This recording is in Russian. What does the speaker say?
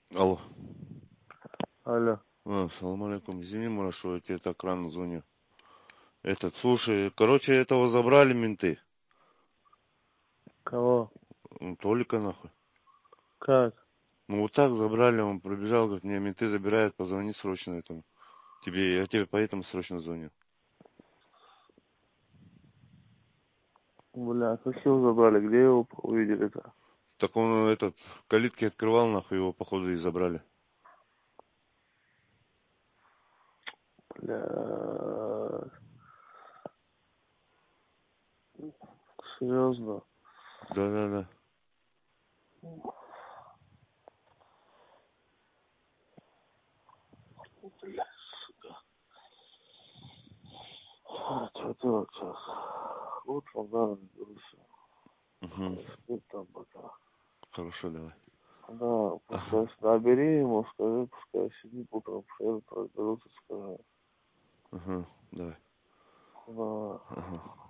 Алло. Алло. Салам алейкум. Извини, Мурат, что я тебе так рано звоню. Слушай, короче, этого забрали менты. Кого? Толика нахуй. Как? Ну вот так забрали, он пробежал, говорит, мне менты забирают, позвони срочно этому. Я тебе поэтому срочно звоню. Бля, как его забрали? Где его увидели-то? Так он калитки открывал, нахуй, его походу и забрали. Бля. Серьезно? Да. Бля, сука. Что делать сейчас? Утром, да, наберусь. Угу. Спит там пока. Хорошо, давай. Да, Ага. пускай набери ему, скажи, пускай сидит утром, приедут, разберутся, скажи. Ага, давай. Да. Ага.